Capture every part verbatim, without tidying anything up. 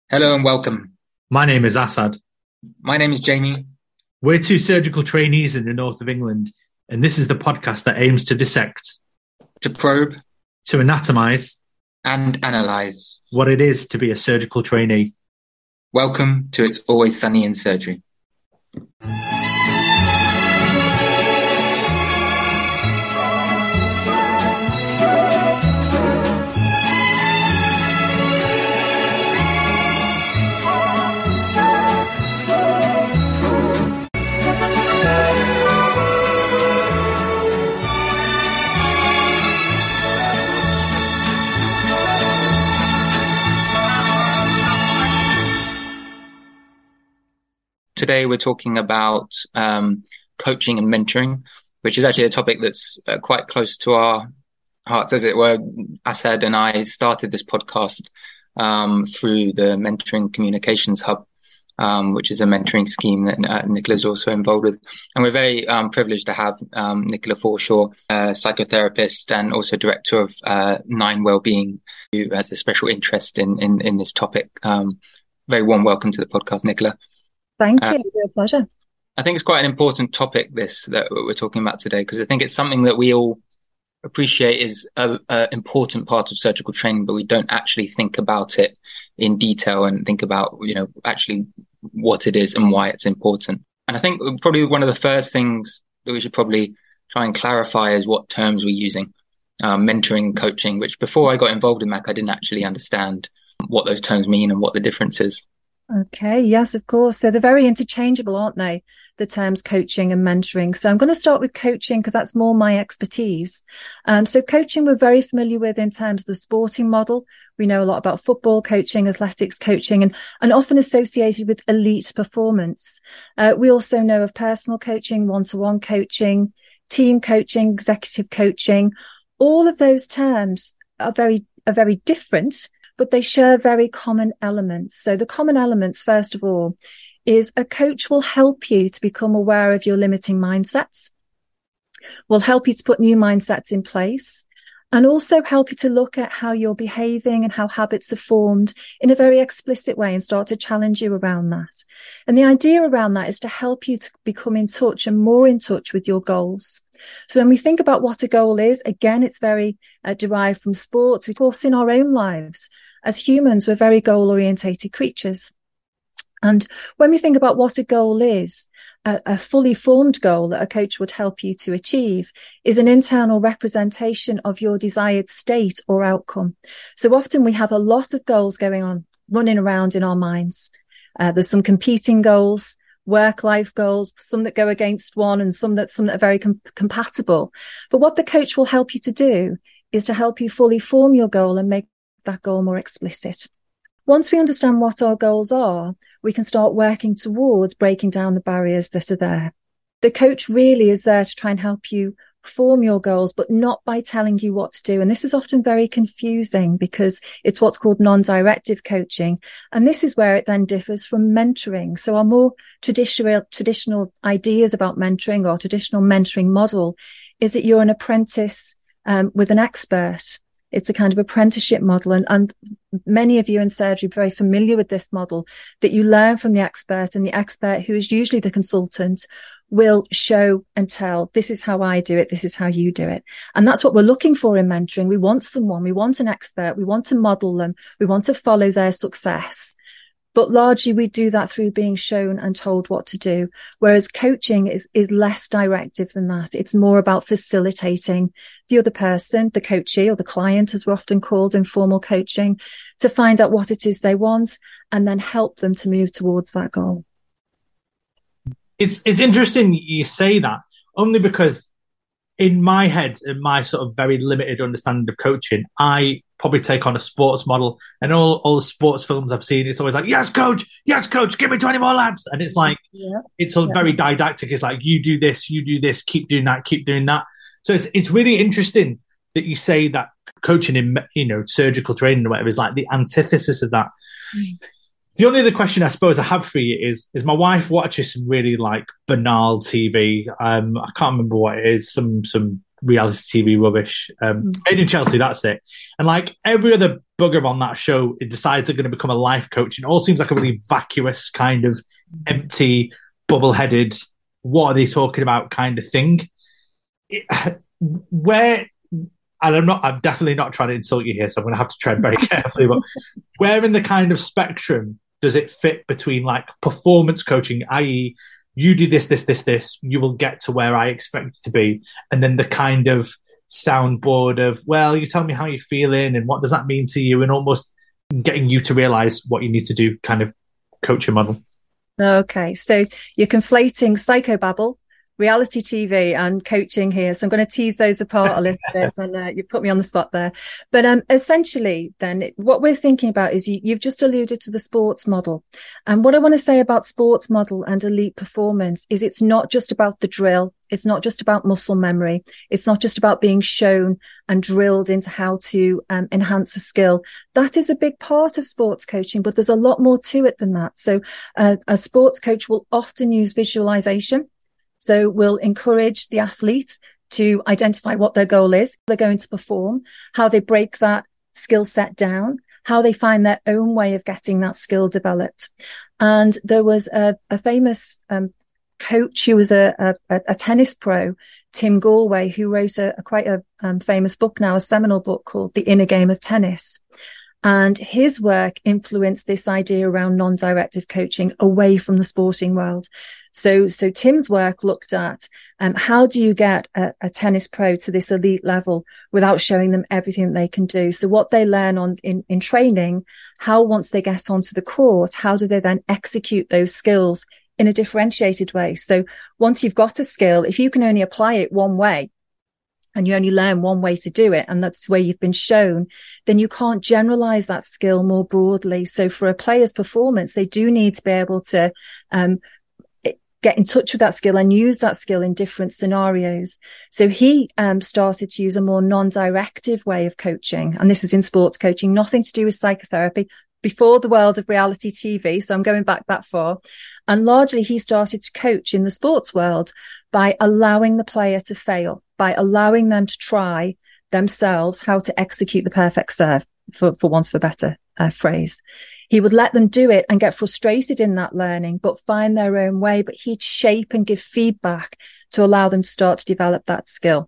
Hello and welcome. My name is Assad. My name is Jamie. We're two surgical trainees in the north of England, and this is the podcast that aims to dissect, To probe, to anatomize, and analyze what it is to be a surgical trainee. Welcome to It's Always Sunny in Surgery. Today we're talking about um, coaching and mentoring, which is actually a topic that's uh, quite close to our hearts, as it were. Assad and I started this podcast um, through the Mentoring Communications Hub, um, which is a mentoring scheme that uh, Nicola's also involved with. And we're very um, privileged to have um, Nicola Forshaw, a psychotherapist and also director of uh, Nine Wellbeing, who has a special interest in, in, in this topic. Um, very warm welcome to the podcast, Nicola. Thank you. It's a pleasure. I think it's quite an important topic, this, that we're talking about today, because I think it's something that we all appreciate is a, a important part of surgical training, but we don't actually think about it in detail and think about, you know, actually what it is and why it's important. And I think probably one of the first things that we should probably try and clarify is what terms we're using, um, mentoring, coaching, which before I got involved in M A C, I didn't actually understand what those terms mean and what the difference is. Okay, yes, of course. So they're very interchangeable, aren't they? The terms coaching and mentoring. So I'm going to start with coaching because that's more my expertise. Um, so coaching we're very familiar with in terms of the sporting model. We know a lot about football coaching, athletics coaching, and, and often associated with elite performance. Uh, we also know of personal coaching, one-to-one coaching, team coaching, executive coaching. All of those terms are very, are very different, but they share very common elements. So the common elements, first of all, is a coach will help you to become aware of your limiting mindsets, will help you to put new mindsets in place, and also help you to look at how you're behaving and how habits are formed in a very explicit way and start to challenge you around that. And the idea around that is to help you to become in touch and more in touch with your goals. So when we think about what a goal is, again, it's very uh, derived from sports. Of course, in our own lives, as humans, we're very goal-orientated creatures. And when we think about what a goal is, a, a fully formed goal that a coach would help you to achieve is an internal representation of your desired state or outcome. So often we have a lot of goals going on, running around in our minds. Uh, there's some competing goals, work-life goals, some that go against one and some that, some that are very com- compatible. But what the coach will help you to do is to help you fully form your goal and make that goal more explicit. Once we understand what our goals are, we can start working towards breaking down the barriers that are there. The coach really is there to try and help you form your goals, but not by telling you what to do. And this is often very confusing because it's what's called non-directive coaching. And this is where it then differs from mentoring. So our more traditional, traditional ideas about mentoring or traditional mentoring model is that you're an apprentice um, with an expert. It's a kind of apprenticeship model. And, and many of you in surgery are very familiar with this model, that you learn from the expert, and the expert, who is usually the consultant, will show and tell, this is how I do it, this is how you do it. And that's what we're looking for in mentoring. We want someone, we want an expert, we want to model them, we want to follow their success. But largely we do that through being shown and told what to do. Whereas coaching is, is less directive than that. It's more about facilitating the other person, the coachee or the client, as we're often called in formal coaching, to find out what it is they want and then help them to move towards that goal. It's, it's interesting you say that, only because in my head, in my sort of very limited understanding of coaching, I probably take on a sports model, and all, all the sports films I've seen, it's always like, yes, coach, yes, coach, give me twenty more laps. And it's like, yeah. it's all yeah. very didactic. It's like, you do this, you do this, keep doing that, keep doing that. So it's, it's really interesting that you say that coaching in, you know, surgical training or whatever is like the antithesis of that. Mm. The only other question I suppose I have for you is, is my wife watches some really like banal T V. Um, I can't remember what it is, some, some reality T V rubbish. Um, mm. Made in Chelsea, that's it. And like every other bugger on that show, it decides they're going to become a life coach. And it all seems like a really vacuous, kind of empty, bubble-headed, what are they talking about kind of thing. It, where, and I'm not, I'm definitely not trying to insult you here, so I'm going to have to tread very carefully, but where in the kind of spectrum does it fit between like performance coaching, that is, you do this, this, this, this, you will get to where I expect it to be. And then the kind of soundboard of, well, you tell me how you're feeling and what does that mean to you, and almost getting you to realize what you need to do kind of coaching model. Okay. So you're conflating psychobabble, reality T V and coaching here. So I'm going to tease those apart a little bit, and uh, you put me on the spot there. But um, essentially then what we're thinking about is you, you've just alluded to the sports model. And what I want to say about sports model and elite performance is it's not just about the drill. It's not just about muscle memory. It's not just about being shown and drilled into how to um, enhance a skill. That is a big part of sports coaching, but there's a lot more to it than that. So uh, a sports coach will often use visualization. So we'll encourage the athlete to identify what their goal is, they're going to perform, how they break that skill set down, how they find their own way of getting that skill developed. And there was a, a famous um, coach who was a, a, a tennis pro, Tim Galway, who wrote a, a quite a um, famous book now, a seminal book called The Inner Game of Tennis. And his work influenced this idea around non-directive coaching away from the sporting world. So, so Tim's work looked at um, how do you get a, a tennis pro to this elite level without showing them everything they can do? So what they learn on in, in training, how once they get onto the court, how do they then execute those skills in a differentiated way? So once you've got a skill, if you can only apply it one way, and you only learn one way to do it, and that's where you've been shown, then you can't generalize that skill more broadly. So for a player's performance, they do need to be able to um, get in touch with that skill and use that skill in different scenarios. So he um, started to use a more non-directive way of coaching. And this is in sports coaching, nothing to do with psychotherapy, before the world of reality T V. So I'm going back that far. And largely he started to coach in the sports world by allowing the player to fail, by allowing them to try themselves how to execute the perfect serve, for, for want of a better uh, phrase. He would let them do it and get frustrated in that learning, but find their own way. But he'd shape and give feedback to allow them to start to develop that skill.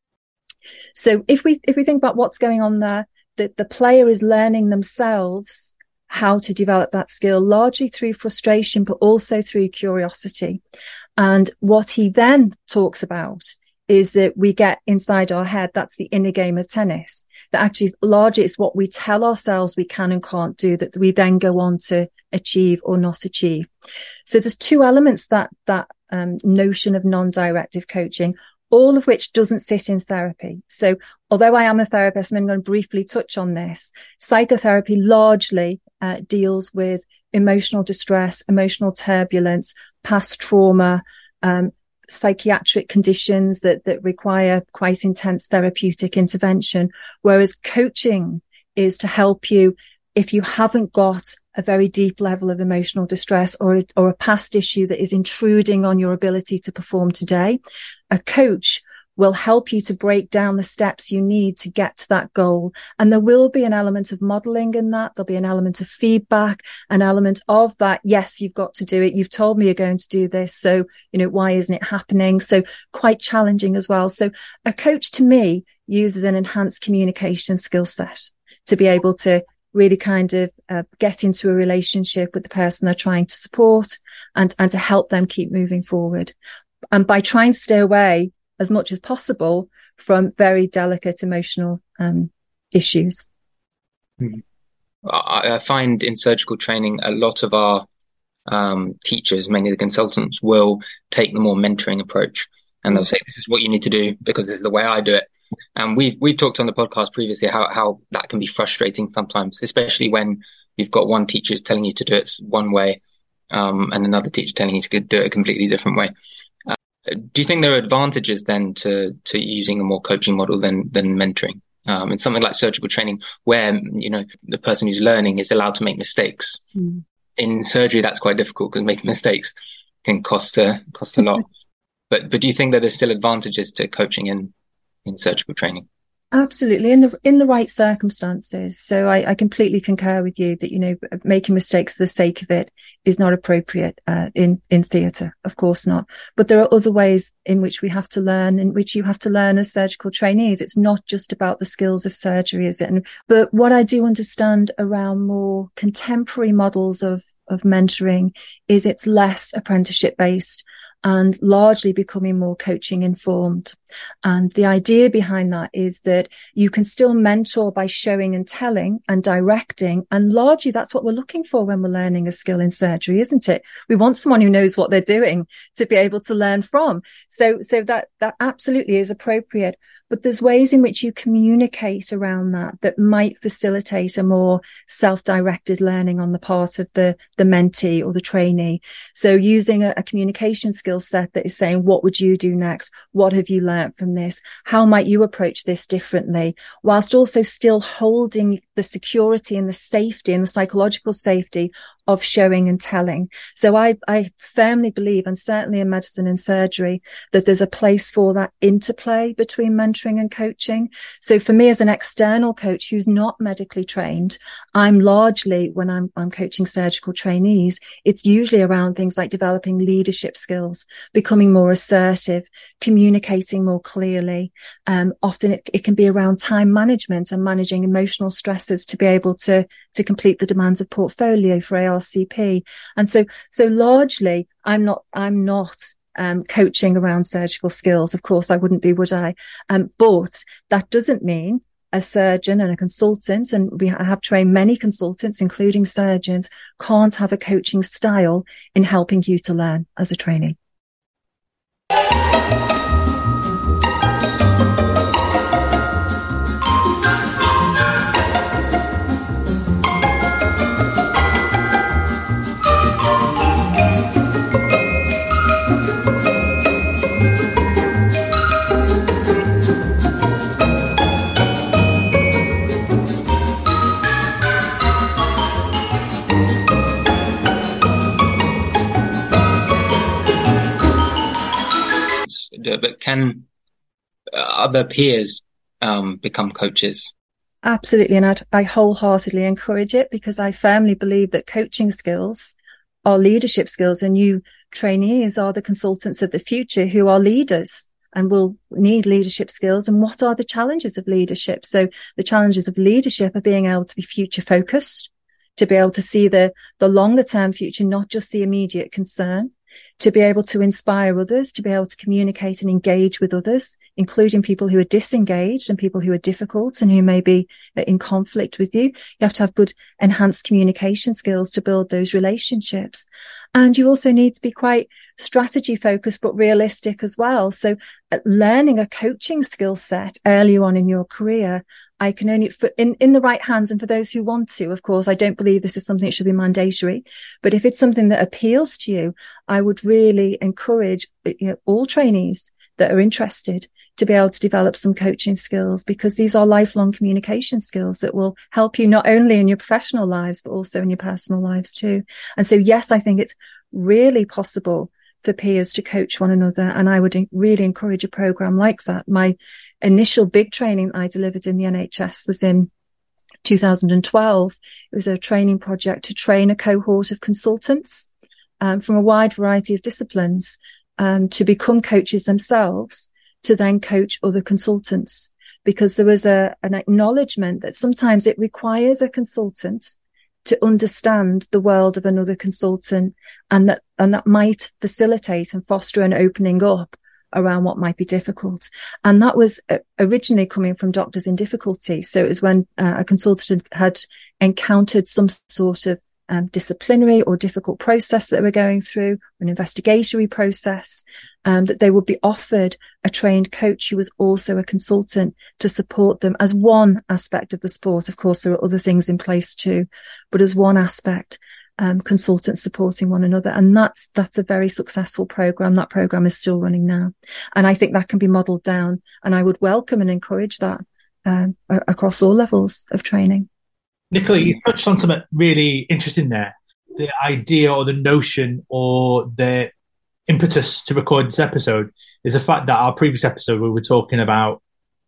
So if we, if we think about what's going on there, that the player is learning themselves how to develop that skill, largely through frustration, but also through curiosity. And what he then talks about is that we get inside our head, that's the inner game of tennis, that actually largely it's what we tell ourselves we can and can't do that we then go on to achieve or not achieve. So there's two elements that, that um, notion of non-directive coaching, all of which doesn't sit in therapy. So although I am a therapist, I'm going to briefly touch on this. Psychotherapy largely uh, deals with emotional distress, emotional turbulence, past trauma, um, psychiatric conditions that, that require quite intense therapeutic intervention. Whereas coaching is to help you if you haven't got a very deep level of emotional distress or, or a past issue that is intruding on your ability to perform today. A coach will help you to break down the steps you need to get to that goal. And there will be an element of modeling in that. There'll be an element of feedback, an element of that. Yes, you've got to do it. You've told me you're going to do this. So, you know, why isn't it happening? So quite challenging as well. So a coach to me uses an enhanced communication skill set to be able to really kind of uh, get into a relationship with the person they're trying to support and, and to help them keep moving forward. And by trying to stay away as much as possible from very delicate emotional um, issues. I find in surgical training, a lot of our um, teachers, mainly the consultants, will take the more mentoring approach. And they'll say, this is what you need to do because this is the way I do it. And we've, we've talked on the podcast previously how, how that can be frustrating sometimes, especially when you've got one teacher telling you to do it one way um, and another teacher telling you to do it a completely different way. Uh, do you think there are advantages then to, to using a more coaching model than, than mentoring? Um, in something like surgical training where, you know, the person who's learning is allowed to make mistakes. Mm. In surgery, that's quite difficult because making mistakes can cost, uh, cost a lot. But, but do you think that there's still advantages to coaching in in surgical training. Absolutely, in the in the right circumstances. So I, I completely concur with you that, you know, making mistakes for the sake of it is not appropriate uh, in in theatre. Of course not. But there are other ways in which we have to learn, in which you have to learn as surgical trainees. It's not just about the skills of surgery, is it? And, but what I do understand around more contemporary models of of mentoring is it's less apprenticeship based and largely becoming more coaching informed. And the idea behind that is that you can still mentor by showing and telling and directing. And largely that's what we're looking for when we're learning a skill in surgery, isn't it? We want someone who knows what they're doing to be able to learn from. So, so that, that absolutely is appropriate. But there's ways in which you communicate around that that might facilitate a more self-directed learning on the part of the, the mentee or the trainee. So using a, a communication skill set that is saying, what would you do next? What have you learned from this? How might you approach this differently? Whilst also still holding the security and the safety and the psychological safety of showing and telling. So I, I firmly believe, and certainly in medicine and surgery, that there's a place for that interplay between mentoring and coaching. So for me as an external coach who's not medically trained, I'm largely, when I'm, I'm coaching surgical trainees, it's usually around things like developing leadership skills, becoming more assertive, communicating more clearly. Um, often it, it can be around time management and managing emotional stresses to be able to, to complete the demands of portfolio for A R C P. And so, so largely I'm not, I'm not, um, coaching around surgical skills. Of course I wouldn't be, would I? Um, but that doesn't mean a surgeon and a consultant, and we have trained many consultants, including surgeons, can't have a coaching style in helping you to learn as a trainee. But can other peers um, become coaches? Absolutely. And I'd, I wholeheartedly encourage it, because I firmly believe that coaching skills are leadership skills, and you trainees are the consultants of the future who are leaders and will need leadership skills. And what are the challenges of leadership? So the challenges of leadership are being able to be future focused, to be able to see the, the longer term future, not just the immediate concern, to be able to inspire others, to be able to communicate and engage with others, including people who are disengaged and people who are difficult and who may be in conflict with you. You have to have good enhanced communication skills to build those relationships. And you also need to be quite strategy focused, but realistic as well. So uh, learning a coaching skill set early on in your career, I can only, for, in, in the right hands, and for those who want to, of course, I don't believe this is something that should be mandatory, but if it's something that appeals to you, I would really encourage, you know, all trainees that are interested to be able to develop some coaching skills, because these are lifelong communication skills that will help you not only in your professional lives, but also in your personal lives too. And so, yes, I think it's really possible for peers to coach one another. And I would really encourage a program like that. My initial big training I delivered in the N H S was in two thousand twelve. It was a training project to train a cohort of consultants um, from a wide variety of disciplines um, to become coaches themselves, to then coach other consultants, because there was a, an acknowledgement that sometimes it requires a consultant to understand the world of another consultant, and that, and that might facilitate and foster an opening up around what might be difficult. And that was originally coming from doctors in difficulty. So it was when uh, a consultant had encountered some sort of um, disciplinary or difficult process that they were going through, an investigatory process, um, that they would be offered a trained coach who was also a consultant to support them as one aspect of the sport. Of course, there are other things in place too, but as one aspect, um, consultants supporting one another. And that's, that's a very successful program. That program is still running now. And I think that can be modeled down, and I would welcome and encourage that, um, across all levels of training. Nicola, you touched on something really interesting there. The idea or the notion or the impetus to record this episode is the fact that our previous episode we were talking about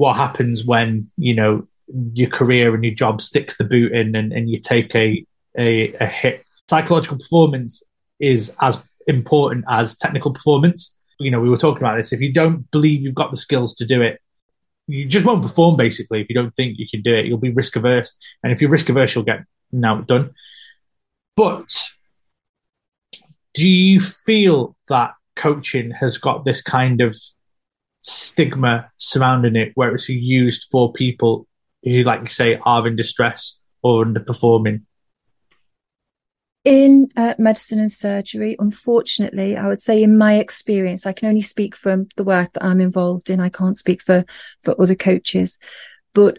what happens when, you know, your career and your job sticks the boot in and, and you take a, a, a hit. Psychological performance is as important as technical performance. You know, we were talking about this. If you don't believe you've got the skills to do it, you just won't perform, basically. If you don't think you can do it, you'll be risk averse. And if you're risk averse, you'll get outdone. But do you feel that coaching has got this kind of stigma surrounding it where it's used for people who, like you say, are in distress or underperforming? In uh, medicine and surgery, unfortunately, I would say in my experience, I can only speak from the work that I'm involved in. I can't speak for, for other coaches, but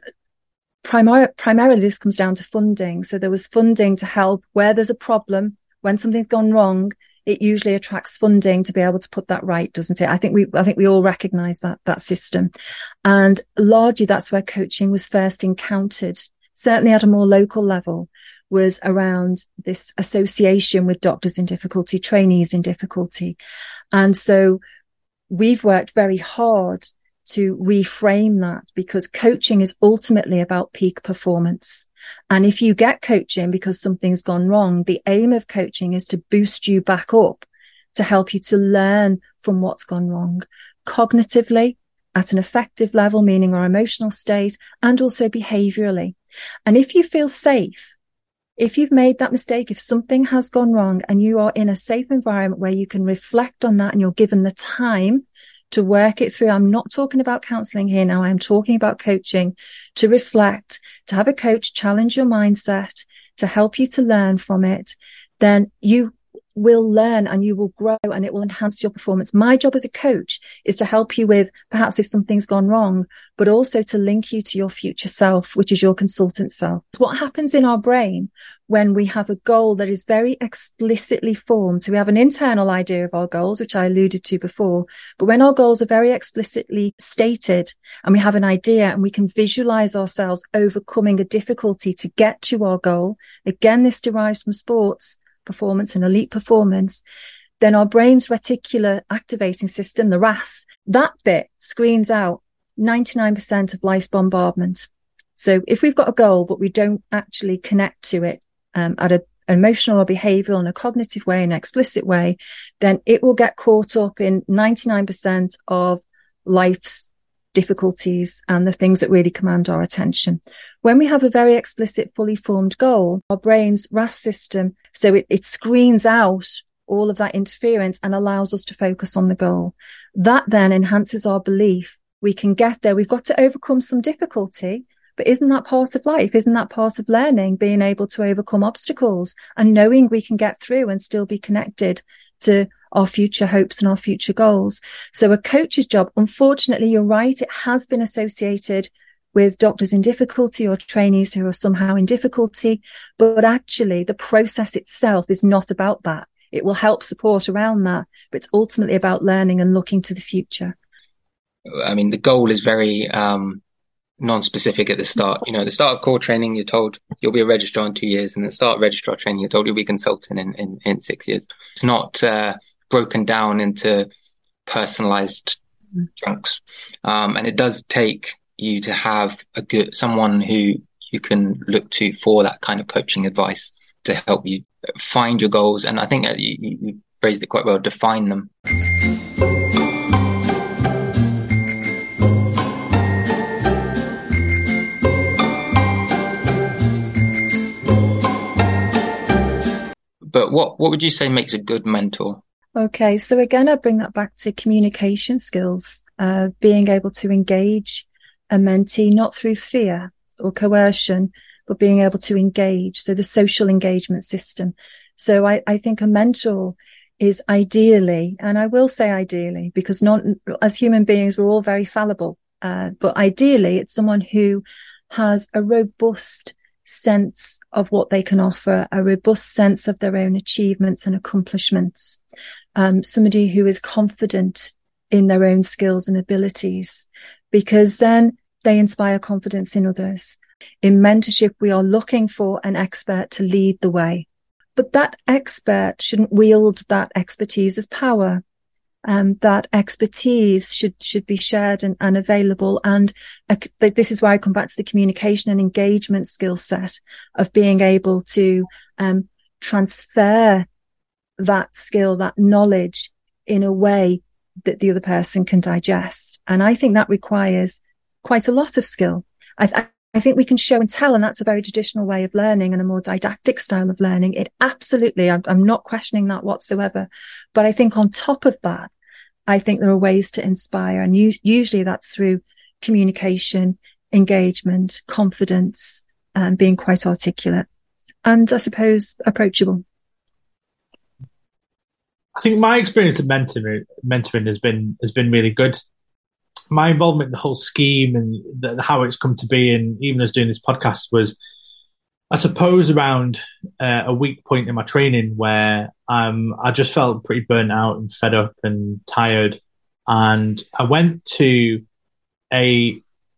primar- primarily this comes down to funding. So there was funding to help where there's a problem, when something's gone wrong, it usually attracts funding to be able to put that right, doesn't it? I think we, I think we all recognize that, that system. And largely that's where coaching was first encountered, certainly at a more local level, was around this association with doctors in difficulty, trainees in difficulty. And so we've worked very hard to reframe that, because coaching is ultimately about peak performance. And if you get coaching because something's gone wrong, the aim of coaching is to boost you back up, to help you to learn from what's gone wrong cognitively, at an effective level, meaning our emotional state, and also behaviorally. And if you feel safe, if you've made that mistake, if something has gone wrong and you are in a safe environment where you can reflect on that and you're given the time to work it through. I'm not talking about counseling here now. I'm talking about coaching, to reflect, to have a coach challenge your mindset, to help you to learn from it. Then you will learn and you will grow and it will enhance your performance. My job as a coach is to help you with perhaps if something's gone wrong, but also to link you to your future self, which is your consultant self. What happens in our brain when we have a goal that is very explicitly formed? So we have an internal idea of our goals, which I alluded to before, but when our goals are very explicitly stated and we have an idea and we can visualize ourselves overcoming a difficulty to get to our goal, again, this derives from sports performance and elite performance, then our brain's reticular activating system, the R A S, that bit screens out ninety-nine percent of life's bombardment. So if we've got a goal, but we don't actually connect to it um, at a, an emotional or behavioral and a cognitive way, an explicit way, then it will get caught up in ninety-nine percent of life's difficulties and the things that really command our attention. When we have a very explicit, fully formed goal, our brain's R A S system, so it, it screens out all of that interference and allows us to focus on the goal. That then enhances our belief we can get there. We've got to overcome some difficulty, but isn't that part of life? Isn't that part of learning, being able to overcome obstacles and knowing we can get through and still be connected to our future hopes and our future goals? So a coach's job, unfortunately, you're right, it has been associated with doctors in difficulty or trainees who are somehow in difficulty, but actually the process itself is not about that. It will help support around that, but it's ultimately about learning and looking to the future. I mean, the goal is very um, non-specific at the start. You know, at the start of core training, you're told you'll be a registrar in two years, and at the start of registrar training, you're told you'll be a consultant in, in, in six years. It's not uh, broken down into personalized mm. chunks. Um, and it does take you to have a good, someone who you can look to for that kind of coaching advice to help you find your goals. And I think you, you phrased it quite well, define them. But what, what would you say makes a good mentor? Okay, so again, I bring that back to communication skills, uh, being able to engage a mentee, not through fear or coercion, but being able to engage. So the social engagement system. So I, I think a mentor is ideally, and I will say ideally, because not as human beings, we're all very fallible. Uh, but ideally, it's someone who has a robust sense of what they can offer, a robust sense of their own achievements and accomplishments. Um, somebody who is confident in their own skills and abilities, because then they inspire confidence in others. In mentorship, we are looking for an expert to lead the way, but that expert shouldn't wield that expertise as power. Um, that expertise should should be shared and, and available. And uh, this is where I come back to the communication and engagement skill set of being able to um, transfer that skill, that knowledge in a way that the other person can digest. And I think that requires quite a lot of skill. I, th- I think we can show and tell, and that's a very traditional way of learning and a more didactic style of learning. It absolutely, I'm, I'm not questioning that whatsoever. But I think on top of that, I think there are ways to inspire. And u- usually that's through communication, engagement, confidence, and being quite articulate. And I suppose approachable. I think my experience of mentoring, mentoring has been has been really good. My involvement in the whole scheme and the, how it's come to be, and even as doing this podcast, was, I suppose, around uh, a weak point in my training where um, I just felt pretty burnt out and fed up and tired. And I went to a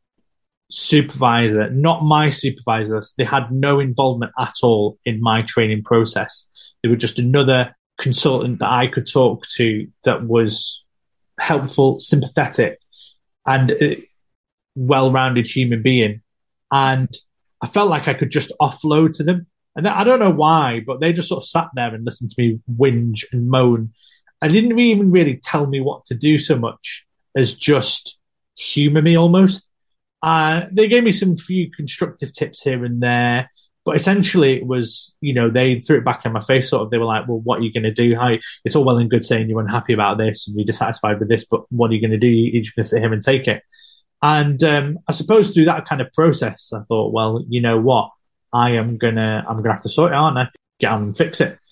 supervisor, not my supervisor. They had no involvement at all in my training process. They were just another consultant that I could talk to that was helpful, sympathetic, and a well-rounded human being. And I felt like I could just offload to them. And I don't know why, but they just sort of sat there and listened to me whinge and moan. I didn't even really tell me what to do so much as just humour me almost. Uh, they gave me some few constructive tips here and there, but essentially it was, you know, they threw it back in my face sort of. They were like, well, what are you going to do? How, it's all well and good saying you're unhappy about this and you're dissatisfied with this, but what are you going to do? You're just going to sit here and take it. And um, I suppose through that kind of process, I thought, well, you know what? I am going to, I'm going to have to sort it out and get on and fix it.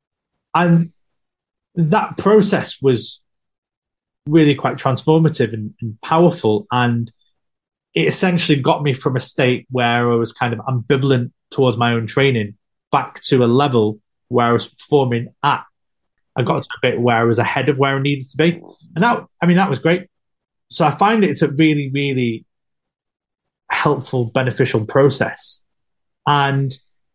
And that process was really quite transformative and, and powerful. And it essentially got me from a state where I was kind of ambivalent towards my own training back to a level where I was performing at. I got to a bit where I was ahead of where I needed to be. And that, I mean, that was great. So I find it's a really, really helpful, beneficial process. And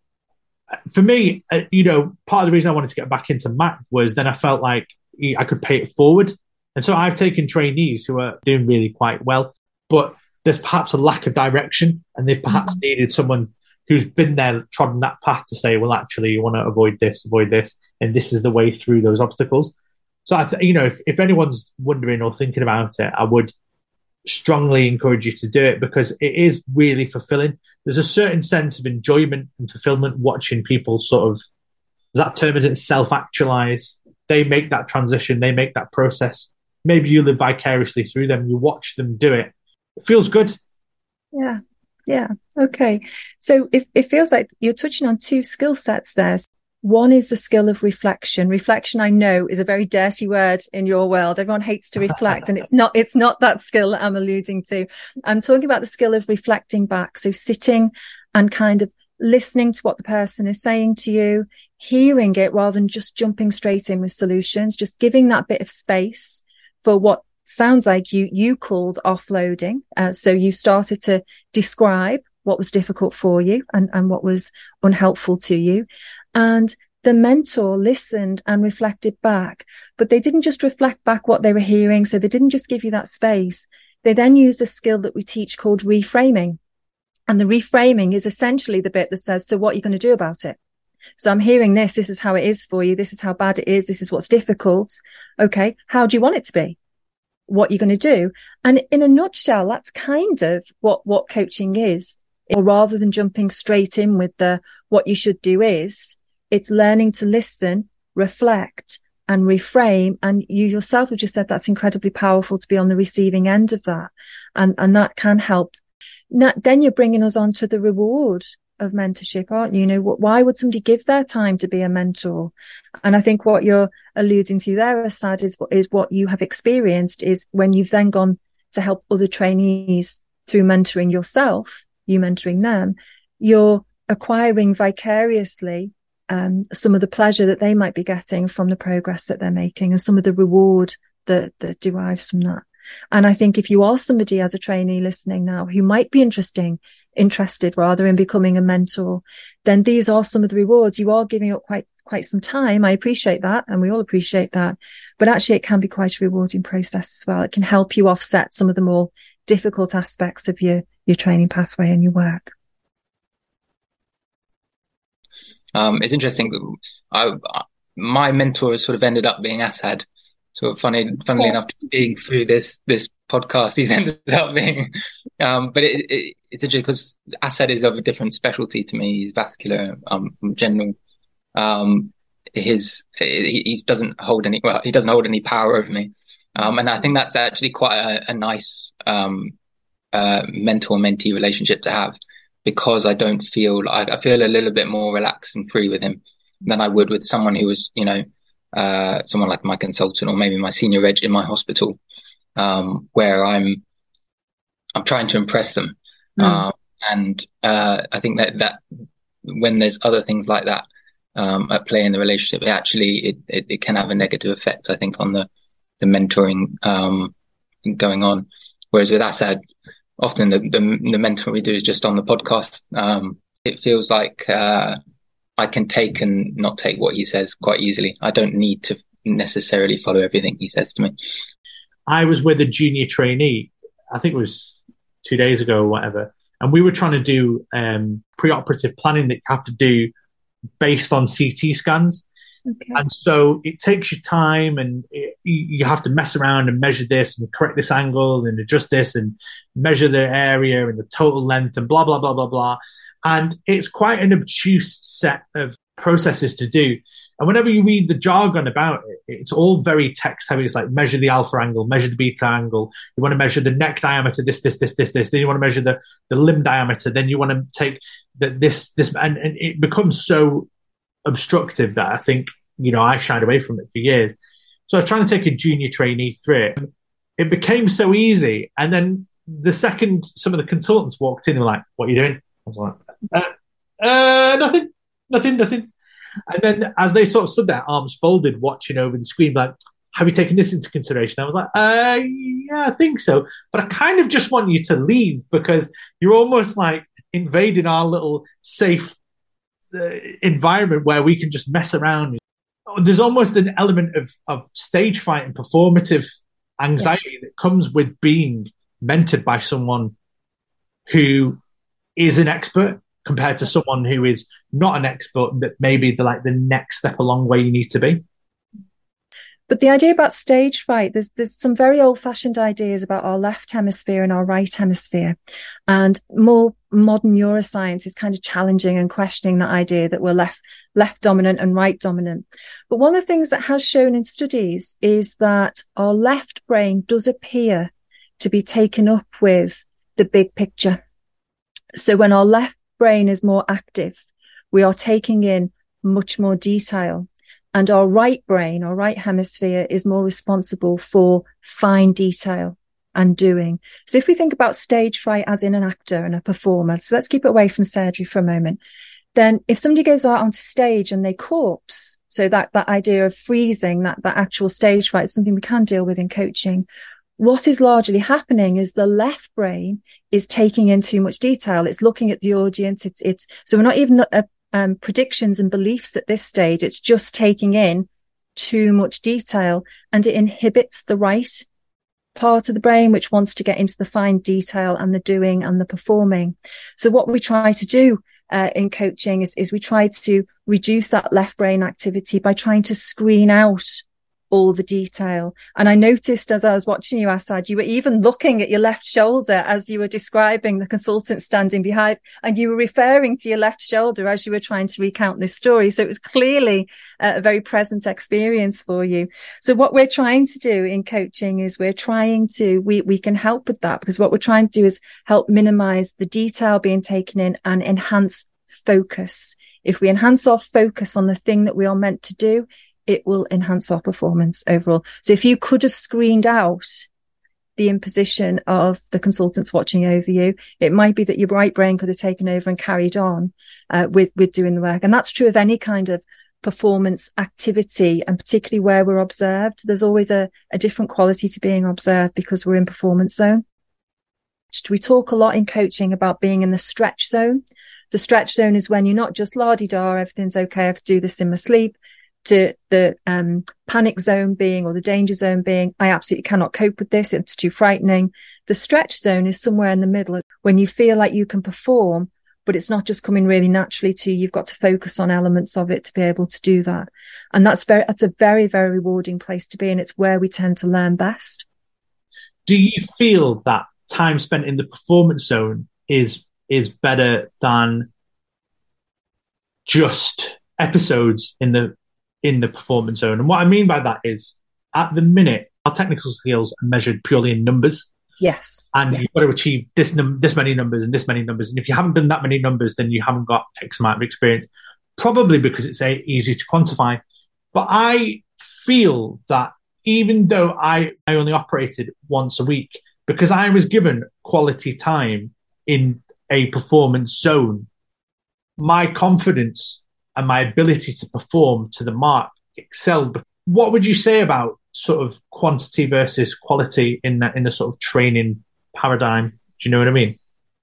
for me, uh, you know, part of the reason I wanted to get back into M A C was then I felt like I could pay it forward. And so I've taken trainees who are doing really quite well, but there's perhaps a lack of direction, and they've perhaps mm-hmm. needed someone who's been there, trodden that path to say, well, actually, you want to avoid this, avoid this, and this is the way through those obstacles. So, I th- you know, if, if anyone's wondering or thinking about it, I would strongly encourage you to do it because it is really fulfilling. There's a certain sense of enjoyment and fulfillment watching people sort of, that term isn't self-actualize. They make that transition. They make that process. Maybe you live vicariously through them. You watch them do it. It feels good. Yeah. Yeah. Okay. So it, it feels like you're touching on two skill sets there. One is the skill of reflection. Reflection, I know, is a very dirty word in your world. Everyone hates to reflect, and it's not, it's not that skill that I'm alluding to. I'm talking about the skill of reflecting back. So sitting and kind of listening to what the person is saying to you, hearing it rather than just jumping straight in with solutions, just giving that bit of space for what sounds like you, you called offloading. Uh, so you started to describe what was difficult for you and, and what was unhelpful to you. And the mentor listened and reflected back, but they didn't just reflect back what they were hearing. So they didn't just give you that space. They then used a skill that we teach called reframing. And the reframing is essentially the bit that says, so what are you going to do about it? So I'm hearing this. This is how it is for you. This is how bad it is. This is what's difficult. Okay. How do you want it to be? What you're going to do? And in a nutshell, that's kind of what, what coaching is. Or rather than jumping straight in with the, what you should do is, it's learning to listen, reflect and reframe. And you yourself have just said that's incredibly powerful to be on the receiving end of that. And, and that can help. Now, then you're bringing us on to the reward of mentorship, aren't you? You know, why would somebody give their time to be a mentor? And I think what you're alluding to there, Asad, is, is what you have experienced is when you've then gone to help other trainees through mentoring yourself, you mentoring them, you're acquiring vicariously um, some of the pleasure that they might be getting from the progress that they're making and some of the reward that, that derives from that. And I think if you are somebody as a trainee listening now who might be interesting, interested rather in becoming a mentor, then these are some of the rewards. You are giving up quite, quite some time. I appreciate that, and we all appreciate that. But actually, it can be quite a rewarding process as well. It can help you offset some of the more difficult aspects of your, your training pathway and your work. Um, it's interesting. I, my mentor has sort of ended up being Asad. So funny, funnily yeah. enough, being through this this podcast, he's ended up being. Um, but it, it, it's interesting because Asad is of a different specialty to me. He's vascular, um, general. Um, his he, he doesn't hold any. Well, he doesn't hold any power over me. Um, and I think that's actually quite a, a nice um, uh, mentor-mentee relationship to have, because I don't feel like I feel a little bit more relaxed and free with him than I would with someone who was, you know. Uh, someone like my consultant or maybe my senior reg in my hospital, um, where I'm, I'm trying to impress them. Mm. Um, and, uh, I think that, that when there's other things like that, um, at play in the relationship, it actually, it, it, it can have a negative effect, I think, on the, the mentoring, um, going on. Whereas with Asad, often the, the, the mentoring we do is just on the podcast. Um, it feels like, uh, I can take and not take what he says quite easily. I don't need to necessarily follow everything he says to me. I was with a junior trainee, I think it was two days ago or whatever, and we were trying to do um, pre-operative planning that you have to do based on C T scans. Okay. And so it takes you time, and it, you have to mess around and measure this and correct this angle and adjust this and measure the area and the total length and blah, blah, blah, blah, blah. And it's quite an obtuse set of processes to do. And whenever you read the jargon about it, it's all very text heavy. It's like measure the alpha angle, measure the beta angle. You want to measure the neck diameter, this, this, this, this, this. Then you want to measure the, the limb diameter. Then you want to take the, this, this, and, and it becomes so obstructive that I think, you know, I shied away from it for years. So I was trying to take a junior trainee through it. It became so easy. And then the second some of the consultants walked in, they were like, what are you doing? I was like, uh, uh, nothing, nothing, nothing. And then as they sort of stood there, arms folded, watching over the screen, like, have you taken this into consideration? I was like, uh, yeah, I think so. But I kind of just want you to leave, because you're almost like invading our little safe uh, environment where we can just mess around. There's almost an element of, of stage fright and performative anxiety yeah. that comes with being mentored by someone who is an expert compared to someone who is not an expert, but maybe the like the next step along where you need to be. But the idea about stage fright, there's there's some very old-fashioned ideas about our left hemisphere and our right hemisphere. And more modern neuroscience is kind of challenging and questioning that idea that we're left left dominant and right dominant. But one of the things that has shown in studies is that our left brain does appear to be taken up with the big picture. So when our left brain is more active, we are taking in much more detail. And our right brain, our right hemisphere, is more responsible for fine detail and doing. So if we think about stage fright as in an actor and a performer, so let's keep it away from surgery for a moment. Then if somebody goes out onto stage and they corpse, so that, that idea of freezing, that, that actual stage fright is something we can deal with in coaching. What is largely happening is the left brain is taking in too much detail. It's looking at the audience. It's, it's, so we're not even a, Um, predictions and beliefs at this stage. It's just taking in too much detail, and it inhibits the right part of the brain, which wants to get into the fine detail and the doing and the performing. So what we try to do uh, in coaching is, is we try to reduce that left brain activity by trying to screen out all the detail. And I noticed as I was watching you, Asad, you were even looking at your left shoulder as you were describing the consultant standing behind, and you were referring to your left shoulder as you were trying to recount this story. So it was clearly a very present experience for you. So what we're trying to do in coaching is we're trying to, we, we can help with that, because what we're trying to do is help minimize the detail being taken in and enhance focus. If we enhance our focus on the thing that we are meant to do, it will enhance our performance overall. So if you could have screened out the imposition of the consultants watching over you, it might be that your right brain could have taken over and carried on uh, with, with doing the work. And that's true of any kind of performance activity, and particularly where we're observed. There's always a, a different quality to being observed because we're in performance zone. We talk a lot in coaching about being in the stretch zone. The stretch zone is when you're not just la-di-da, everything's okay, I could do this in my sleep, to the um, panic zone being, or the danger zone being, I absolutely cannot cope with this, it's too frightening. The stretch zone is somewhere in the middle, when you feel like you can perform, but it's not just coming really naturally to you. You've got to focus on elements of it to be able to do that. And that's very, that's a very, very rewarding place to be. And it's where we tend to learn best. Do you feel that time spent in the performance zone is, is better than just episodes in the, in the performance zone? And what I mean by that is, at the minute, our technical skills are measured purely in numbers. Yes. And yeah. you've got to achieve this num- this many numbers and this many numbers. And if you haven't done that many numbers, then you haven't got X amount of experience, probably because it's a, easy to quantify. But I feel that even though I, I only operated once a week, because I was given quality time in a performance zone, my confidence and my ability to perform to the mark excelled. What would you say about sort of quantity versus quality in that, in the sort of training paradigm? Do you know what I mean?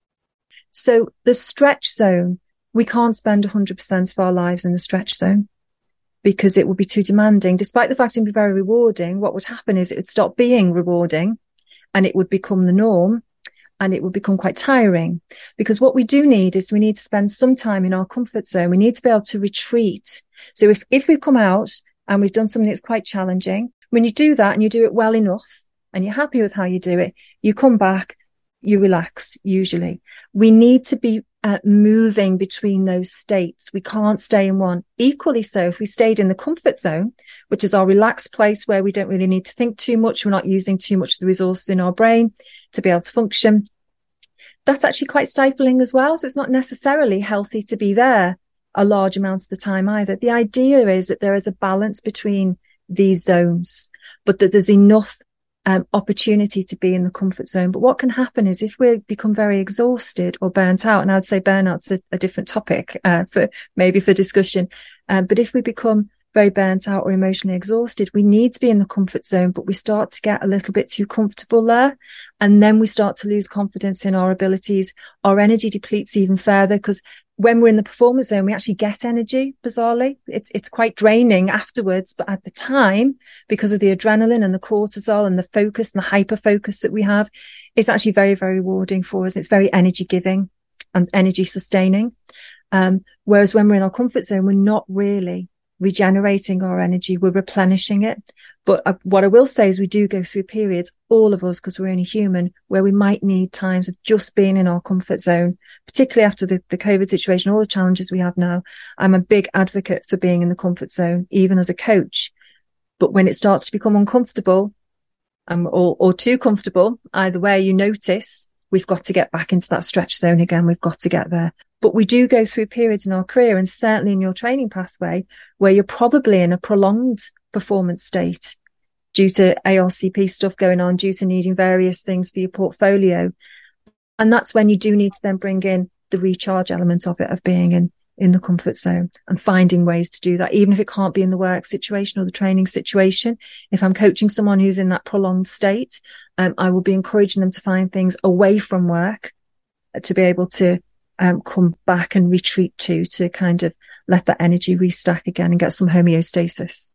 So the stretch zone, we can't spend one hundred percent of our lives in the stretch zone because it would be too demanding. Despite the fact it would be very rewarding, what would happen is it would stop being rewarding and it would become the norm, and it would become quite tiring. Because what we do need is we need to spend some time in our comfort zone. We need to be able to retreat. So if, if we come out and we've done something that's quite challenging, when you do that and you do it well enough and you're happy with how you do it, you come back, you relax, usually. We need to be uh, moving between those states. We can't stay in one. Equally so, if we stayed in the comfort zone, which is our relaxed place where we don't really need to think too much, we're not using too much of the resources in our brain to be able to function, that's actually quite stifling as well. So it's not necessarily healthy to be there a large amount of the time either. The idea is that there is a balance between these zones, but that there's enough um, opportunity to be in the comfort zone. But what can happen is if we become very exhausted or burnt out, and I'd say burnout's a, a different topic uh, for maybe for discussion, uh, but if we become very burnt out or emotionally exhausted, we need to be in the comfort zone, but we start to get a little bit too comfortable there. And then we start to lose confidence in our abilities. Our energy depletes even further, because when we're in the performance zone, we actually get energy, bizarrely. It's, it's quite draining afterwards, but at the time, because of the adrenaline and the cortisol and the focus and the hyper focus that we have, it's actually very, very rewarding for us. It's very energy giving and energy sustaining. Um, whereas when we're in our comfort zone, we're not really regenerating our energy, we're replenishing it. But uh, what I will say is we do go through periods, all of us, because we're only human, where we might need times of just being in our comfort zone, particularly after the, the COVID situation, all the challenges we have now. I'm a big advocate for being in the comfort zone, even as a coach. But when it starts to become uncomfortable, um, or, or too comfortable, either way, you notice we've got to get back into that stretch zone again. We've got to get there. But we do go through periods in our career, and certainly in your training pathway, where you're probably in a prolonged performance state due to A R C P stuff going on, due to needing various things for your portfolio. And that's when you do need to then bring in the recharge element of it, of being in, in the comfort zone and finding ways to do that, even if it can't be in the work situation or the training situation. If I'm coaching someone who's in that prolonged state, um, I will be encouraging them to find things away from work to be able to um, come back and retreat to, to kind of let that energy restack again and get some homeostasis.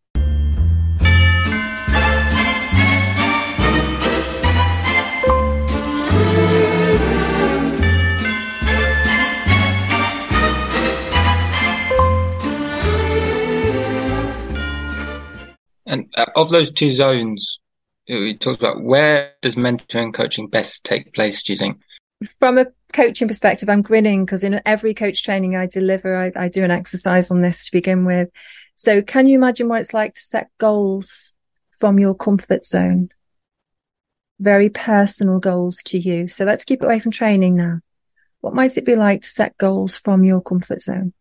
And uh, of those two zones we talked about, where does mentoring coaching best take place, do you think? From a coaching perspective, I'm grinning because in every coach training I deliver, I, I do an exercise on this to begin with. So can you imagine what it's like to set goals from your comfort zone? Very personal goals to you. So let's keep it away from training now. What might it be like to set goals from your comfort zone?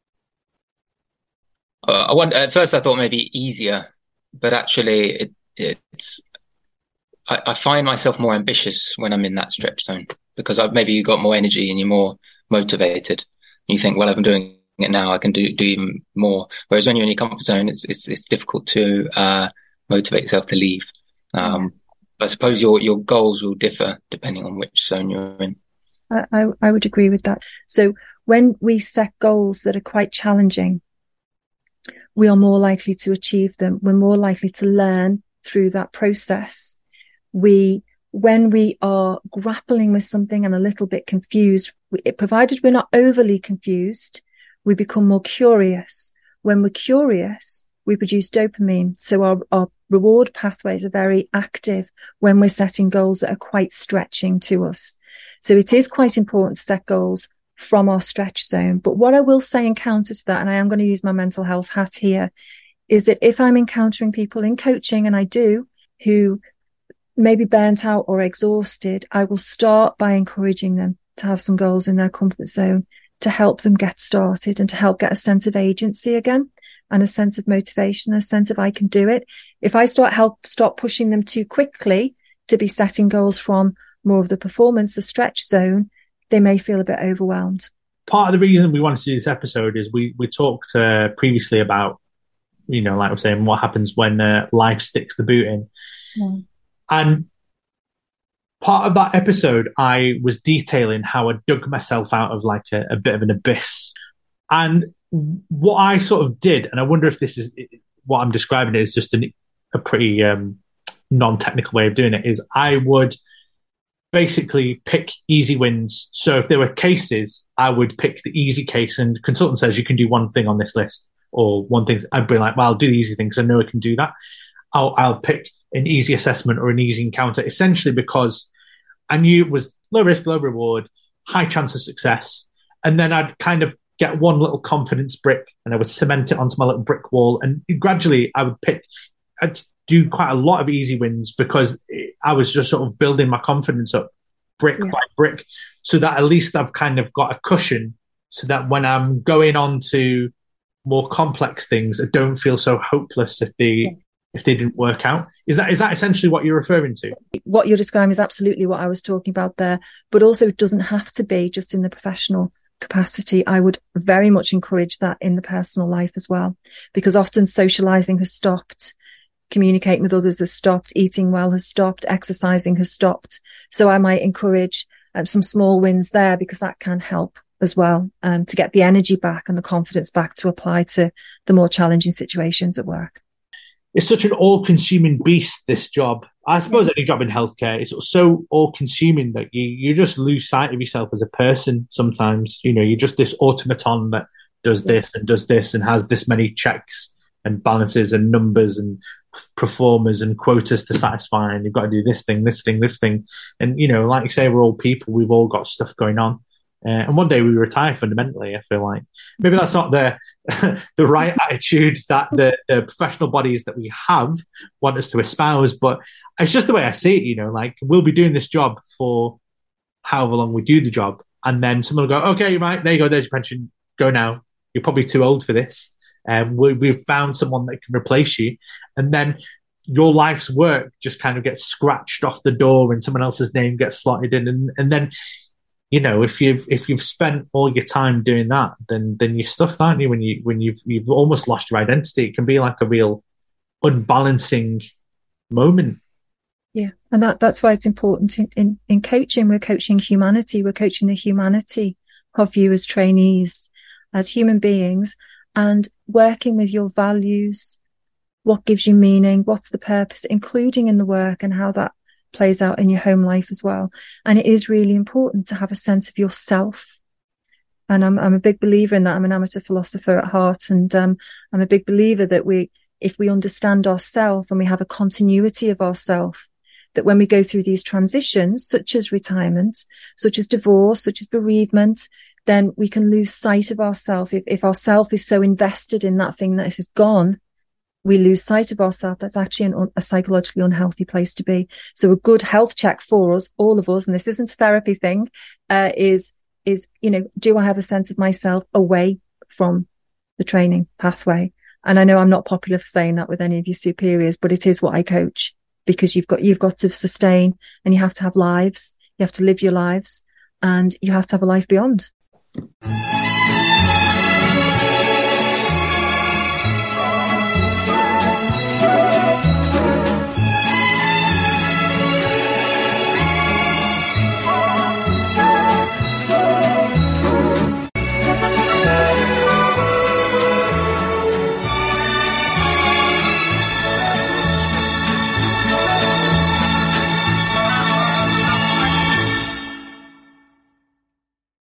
Uh, I want, at first I thought maybe easier, but actually it, it's, I, I find myself more ambitious when I'm in that stretch zone, because I've maybe you've got more energy and you're more motivated. You think, well, if I'm doing it now, I can do, do even more. Whereas when you're in your comfort zone, it's, it's, it's difficult to, uh, motivate yourself to leave. Um, I suppose your, your goals will differ depending on which zone you're in. I, I, I would agree with that. So when we set goals that are quite challenging, we are more likely to achieve them. We're more likely to learn through that process. We, when we are grappling with something and a little bit confused, it, provided we're not overly confused, we become more curious. When we're curious, we produce dopamine. So our, our reward pathways are very active when we're setting goals that are quite stretching to us. So it is quite important to set goals from our stretch zone. But what I will say in counter to that, and I am going to use my mental health hat here, is that if I'm encountering people in coaching, and I do, who may be burnt out or exhausted, I will start by encouraging them to have some goals in their comfort zone to help them get started and to help get a sense of agency again and a sense of motivation, a sense of I can do it. If I start help stop pushing them too quickly to be setting goals from more of the performance, the stretch zone, they may feel a bit overwhelmed. Part of the reason we wanted to do this episode is we, we talked uh, previously about, you know, like I was saying, what happens when uh, life sticks the boot in. Yeah. And part of that episode, I was detailing how I dug myself out of like a, a bit of an abyss. And what I sort of did, and I wonder if this is what I'm describing it is just an, a pretty um, non-technical way of doing it, is I would basically pick easy wins. So if there were cases, I would pick the easy case, and consultant says you can do one thing on this list or one thing. I'd be like, well, I'll do the easy thing because I know I can do that. I'll, I'll pick an easy assessment or an easy encounter, essentially because I knew it was low risk, low reward, high chance of success. And then I'd kind of get one little confidence brick and I would cement it onto my little brick wall. And gradually I would pick, I'd do quite a lot of easy wins because I was just sort of building my confidence up brick yeah. by brick, so that at least I've kind of got a cushion so that when I'm going on to more complex things, I don't feel so hopeless if they, yeah. if they didn't work out. Is that, is that essentially what you're referring to? What you're describing is absolutely what I was talking about there, but also it doesn't have to be just in the professional capacity. I would very much encourage that in the personal life as well, because often socializing has stopped, communicating with others has stopped, eating well has stopped, exercising has stopped. So I might encourage um, some small wins there, because that can help as well um, to get the energy back and the confidence back to apply to the more challenging situations at work. It's such an all-consuming beast, this job. I suppose any job in healthcare is so all-consuming that you, you just lose sight of yourself as a person sometimes. You know, you're just this automaton that does this and does this and has this many checks and balances and numbers and performers and quotas to satisfy, and you've got to do this thing, this thing, this thing. And, you know, like you say, we're all people. We've all got stuff going on. Uh, and one day we retire fundamentally, I feel like. Maybe that's not the the right attitude that the, the professional bodies that we have want us to espouse, but it's just the way I see it, you know, like we'll be doing this job for however long we do the job. And then someone will go, okay, right, there you go, there's your pension, go now. You're probably too old for this. Um, we, we've found someone that can replace you. And then your life's work just kind of gets scratched off the door and someone else's name gets slotted in. And, and then, you know, if you've if you've spent all your time doing that, then then you're stuffed, aren't you? When you when you've you've almost lost your identity, it can be like a real unbalancing moment. Yeah, and that that's why it's important in, in, in coaching. We're coaching humanity. We're coaching the humanity of you as trainees, as human beings, and working with your values. What gives you meaning? What's the purpose, including in the work, and how that plays out in your home life as well. And it is really important to have a sense of yourself. And I'm I'm a big believer in that. I'm an amateur philosopher at heart, and um, I'm a big believer that we, if we understand ourselves and we have a continuity of ourselves, that when we go through these transitions, such as retirement, such as divorce, such as bereavement, then we can lose sight of ourselves. If, if our self is so invested in that thing that is gone, we lose sight of ourselves. That's actually an, a psychologically unhealthy place to be. So a good health check for us, all of us, and this isn't a therapy thing, uh, is, is, you know, do I have a sense of myself away from the training pathway? And I know I'm not popular for saying that with any of your superiors, but it is what I coach, because you've got, you've got to sustain, and you have to have lives. You have to live your lives, and you have to have a life beyond.